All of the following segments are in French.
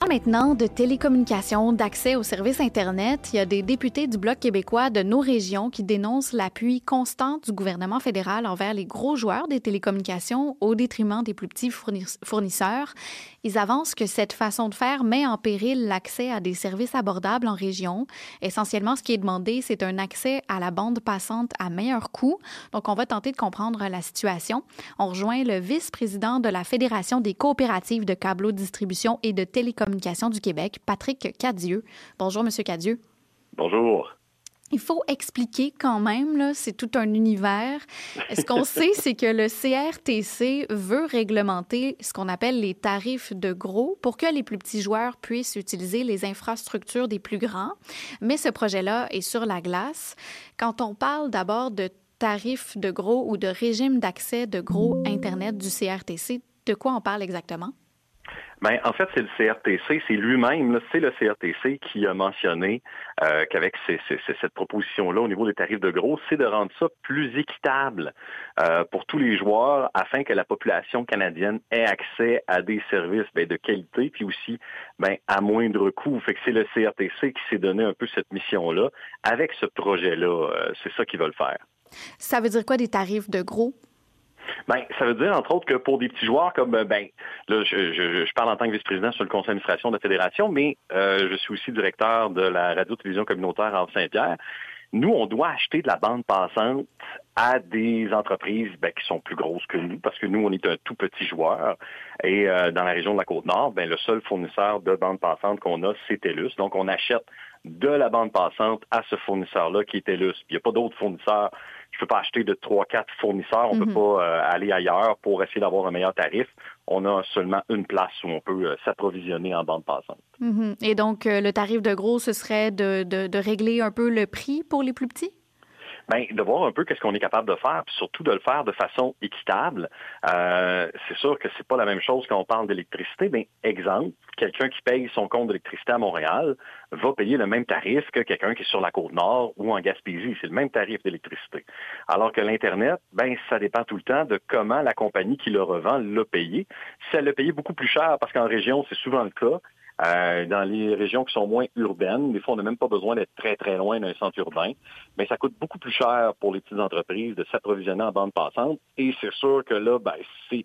maintenant de télécommunications, d'accès aux services Internet. Il y a des députés du Bloc québécois de nos régions qui dénoncent l'appui constant du gouvernement fédéral envers les gros joueurs des télécommunications au détriment des plus petits fournisseurs. Ils avancent que cette façon de faire met en péril l'accès à des services abordables en région. Essentiellement, ce qui est demandé, c'est un accès à la bande passante à meilleur coût. Donc, on va tenter de comprendre la situation. On rejoint le vice-président de la Fédération des coopératives de câbleau-distribution et de télécommunications du Québec, Patrick Cadieux. Bonjour, M. Cadieux. Bonjour. Il faut expliquer quand même, là, c'est tout un univers. Ce qu'on sait, c'est que le CRTC veut réglementer ce qu'on appelle les tarifs de gros pour que les plus petits joueurs puissent utiliser les infrastructures des plus grands. Mais ce projet-là est sur la glace. Quand on parle d'abord de tarifs de gros ou de régime d'accès de gros Internet du CRTC, de quoi on parle exactement? Bien, en fait, c'est le CRTC, c'est lui-même, là, c'est le CRTC qui a mentionné qu'avec cette proposition-là au niveau des tarifs de gros, c'est de rendre ça plus équitable pour tous les joueurs afin que la population canadienne ait accès à des services de qualité, puis aussi à moindre coût. Fait que c'est le CRTC qui s'est donné un peu cette mission-là. Avec ce projet-là, c'est ça qu'ils veulent faire. Ça veut dire quoi des tarifs de gros? Ça veut dire, entre autres, que pour des petits joueurs comme, là, je parle en tant que vice-président sur le conseil d'administration de la Fédération, mais je suis aussi directeur de la radio-télévision communautaire en Saint-Pierre. Nous, on doit acheter de la bande passante à des entreprises qui sont plus grosses que nous, parce que nous, on est un tout petit joueur. Et dans la région de la Côte-Nord, le seul fournisseur de bande passante qu'on a, c'est TELUS. Donc, on achète de la bande passante à ce fournisseur-là qui est TELUS. Puis, il n'y a pas d'autres fournisseurs. Je ne peux pas acheter de 3-4 fournisseurs. On ne peut pas aller ailleurs pour essayer d'avoir un meilleur tarif. On a seulement une place où on peut s'approvisionner en bande passante. Et donc, le tarif de gros, ce serait de régler un peu le prix pour les plus petits? De voir un peu qu'est-ce qu'on est capable de faire, puis surtout de le faire de façon équitable. C'est sûr que c'est pas la même chose quand on parle d'électricité. Exemple, quelqu'un qui paye son compte d'électricité à Montréal va payer le même tarif que quelqu'un qui est sur la Côte-Nord ou en Gaspésie. C'est le même tarif d'électricité. Alors que l'Internet, ça dépend tout le temps de comment la compagnie qui le revend l'a payé. Si elle l'a payé beaucoup plus cher, parce qu'en région, c'est souvent le cas, dans les régions qui sont moins urbaines, des fois, on n'a même pas besoin d'être très, très loin d'un centre urbain, mais ça coûte beaucoup plus cher pour les petites entreprises de s'approvisionner en bande passante. Et c'est sûr que là, c'est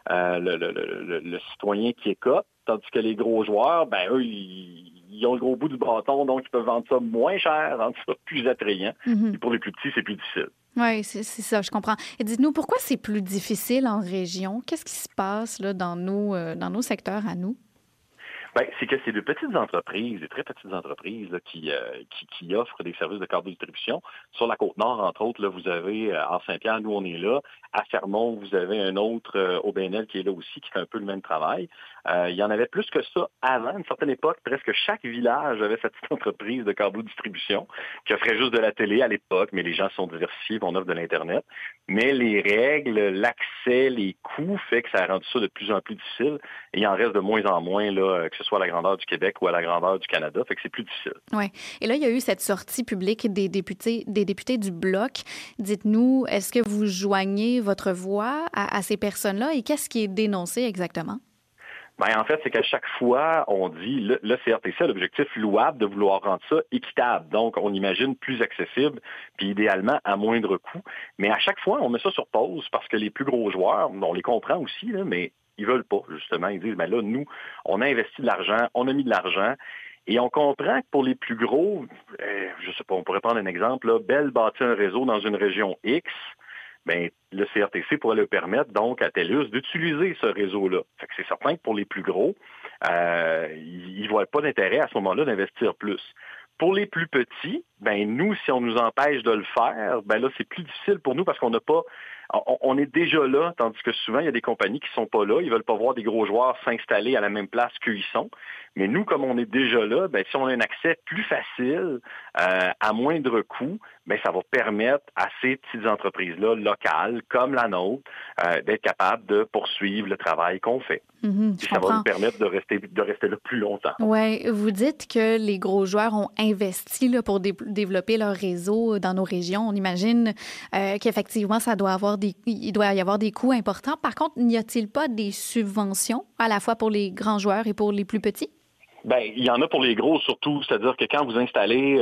le citoyen qui écope, tandis que les gros joueurs, eux, ils ont le gros bout du bâton, donc ils peuvent vendre ça moins cher, rendre ça plus attrayant. Et pour les plus petits, c'est plus difficile. Oui, c'est ça, je comprends. Et dites-nous, pourquoi c'est plus difficile en région? Qu'est-ce qui se passe là, dans nos secteurs à nous? C'est que c'est de petites entreprises, des très petites entreprises là, qui offrent des services de câble-distribution. Sur la Côte-Nord, entre autres, là, vous avez en Saint-Pierre, nous on est là. À Fermont, vous avez un autre OBNL qui est là aussi, qui fait un peu le même travail. Il y en avait plus que ça avant. À une certaine époque, presque chaque village avait cette petite entreprise de câble-distribution qui offrait juste de la télé à l'époque, mais les gens sont diversifiés, on offre de l'Internet. Mais les règles, l'accès, les coûts fait que ça a rendu ça de plus en plus difficile. Et il en reste de moins en moins, là, que ce soit à la grandeur du Québec ou à la grandeur du Canada, fait que c'est plus difficile. Oui. Et là, il y a eu cette sortie publique des députés du Bloc. Dites-nous, est-ce que vous joignez votre voix à ces personnes-là et qu'est-ce qui est dénoncé exactement? En fait, c'est qu'à chaque fois, on dit, le CRTC a l'objectif louable de vouloir rendre ça équitable. Donc, on imagine plus accessible, puis idéalement à moindre coût. Mais à chaque fois, on met ça sur pause parce que les plus gros joueurs, on les comprend aussi, là, mais ils veulent pas, justement. Ils disent, là, nous, on a investi de l'argent, on a mis de l'argent, et on comprend que pour les plus gros, je sais pas, on pourrait prendre un exemple, là, Bell bâtit un réseau dans une région X, le CRTC pourrait le permettre, donc, à TELUS d'utiliser ce réseau-là. Fait que c'est certain que pour les plus gros, ils ne voient pas d'intérêt à ce moment-là d'investir plus. Pour les plus petits, nous, si on nous empêche de le faire, là, c'est plus difficile pour nous parce qu'on n'a pas... On est déjà là, tandis que souvent, il y a des compagnies qui sont pas là. Ils veulent pas voir des gros joueurs s'installer à la même place qu'eux ils sont. Mais nous, comme on est déjà là, si on a un accès plus facile, à moindre coût, ça va permettre à ces petites entreprises-là, locales, comme la nôtre, d'être capables de poursuivre le travail qu'on fait. Ça va nous permettre de rester là plus longtemps. Oui, vous dites que les gros joueurs ont investi là, pour développer leur réseau dans nos régions. On imagine qu'effectivement, il doit y avoir des coûts importants. Par contre, n'y a-t-il pas des subventions à la fois pour les grands joueurs et pour les plus petits? Ben, il y en a pour les gros surtout, c'est-à-dire que quand vous installez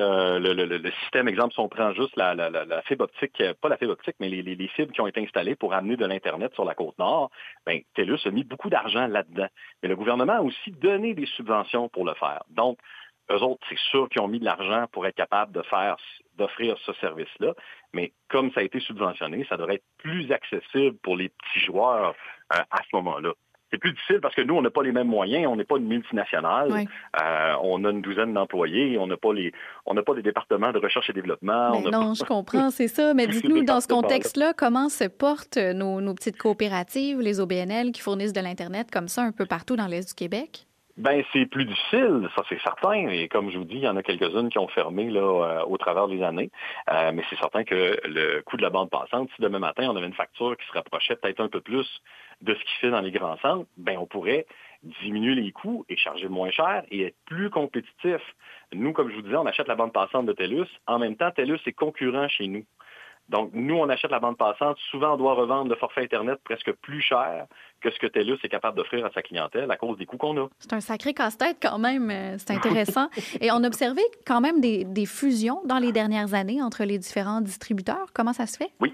le système, exemple, si on prend juste la fibre optique, pas la fibre optique, mais les fibres qui ont été installées pour amener de l'Internet sur la Côte-Nord, ben, TELUS a mis beaucoup d'argent là-dedans. Mais le gouvernement a aussi donné des subventions pour le faire. Donc, eux autres, c'est sûr qu'ils ont mis de l'argent pour être capables d'offrir ce service-là. Mais comme ça a été subventionné, ça devrait être plus accessible pour les petits joueurs à ce moment-là. C'est plus difficile parce que nous, on n'a pas les mêmes moyens, on n'est pas une multinationale, Oui. on a une douzaine d'employés, on n'a pas des départements de recherche et développement. Mais non, je comprends, c'est ça. Mais dites-nous, dans ce contexte-là, comment se portent nos petites coopératives, les OBNL, qui fournissent de l'Internet comme ça un peu partout dans l'Est du Québec? Ben c'est plus difficile, ça c'est certain. Et comme je vous dis, il y en a quelques-unes qui ont fermé là au travers des années. Mais c'est certain que le coût de la bande passante, si demain matin on avait une facture qui se rapprochait peut-être un peu plus de ce qui se fait dans les grands centres, ben on pourrait diminuer les coûts et charger moins cher et être plus compétitif. Nous, comme je vous disais, on achète la bande passante de TELUS. En même temps, TELUS est concurrent chez nous. Donc, nous, on achète la bande passante. Souvent, on doit revendre le forfait Internet presque plus cher que ce que TELUS est capable d'offrir à sa clientèle à cause des coûts qu'on a. C'est un sacré casse-tête quand même. C'est intéressant. Et on a observé quand même des fusions dans les dernières années entre les différents distributeurs. Comment ça se fait? Oui.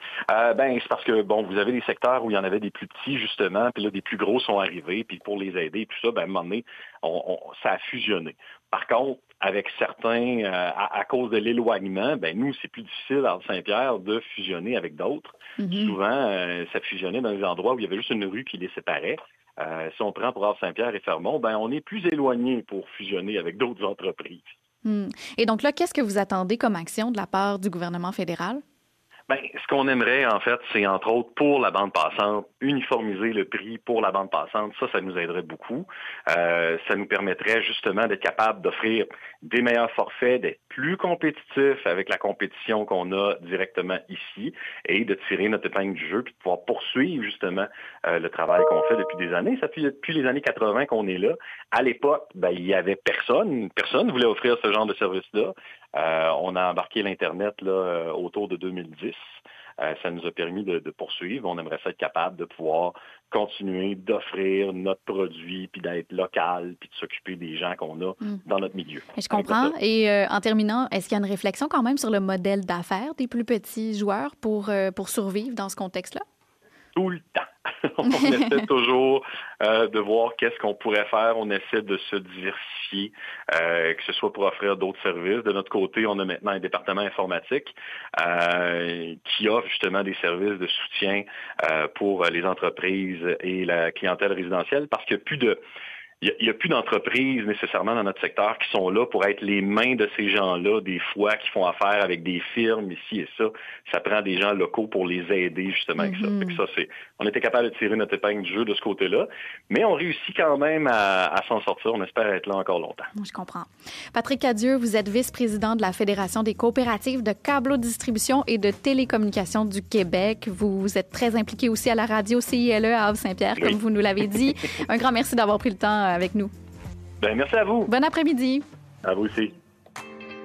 C'est parce que, vous avez des secteurs où il y en avait des plus petits, justement, puis là, des plus gros sont arrivés, puis pour les aider, tout ça, à un moment donné, ça a fusionné. Par contre, avec certains, à cause de l'éloignement, nous, c'est plus difficile à Saint-Pierre de fusionner avec d'autres. Mm-hmm. Souvent, ça fusionnait dans des endroits où il y avait juste une rue qui les séparait. Si on prend pour Havre-Saint-Pierre et Fermont, on est plus éloigné pour fusionner avec d'autres entreprises. Et donc là, qu'est-ce que vous attendez comme action de la part du gouvernement fédéral? Ce qu'on aimerait, en fait, c'est entre autres pour la bande passante, uniformiser le prix pour la bande passante. Ça nous aiderait beaucoup. Ça nous permettrait justement d'être capable d'offrir des meilleurs forfaits, d'être plus compétitifs avec la compétition qu'on a directement ici et de tirer notre épingle du jeu puis de pouvoir poursuivre justement le travail qu'on fait depuis des années. Ça fait depuis les années 80 qu'on est là. À l'époque, il y avait personne ne voulait offrir ce genre de service-là. On a embarqué l'Internet là, autour de 2010. Ça nous a permis de poursuivre. On aimerait ça être capable de pouvoir continuer d'offrir notre produit, puis d'être local, puis de s'occuper des gens qu'on a dans notre milieu. Je comprends. Et en terminant, est-ce qu'il y a une réflexion quand même sur le modèle d'affaires des plus petits joueurs pour survivre dans ce contexte-là? Tout le temps. On essaie toujours de voir qu'est-ce qu'on pourrait faire. On essaie de se diversifier, que ce soit pour offrir d'autres services. De notre côté, on a maintenant un département informatique qui offre justement des services de soutien pour les entreprises et la clientèle résidentielle parce qu'il n'y a plus d'entreprises nécessairement dans notre secteur qui sont là pour être les mains de ces gens-là, des fois, qui font affaire avec des firmes ici et ça. Ça prend des gens locaux pour les aider justement avec ça. Fait que ça, on était capable de tirer notre épingle du jeu de ce côté-là, mais on réussit quand même à s'en sortir. On espère être là encore longtemps. Je comprends. Patrick Cadieux, vous êtes vice-président de la Fédération des coopératives de câblodistribution et de télécommunications du Québec. Vous êtes très impliqué aussi à la radio CILE à Havre-Saint-Pierre, comme vous nous l'avez dit. Un grand merci d'avoir pris le temps avec nous. Merci à vous. Bon après-midi. À vous aussi.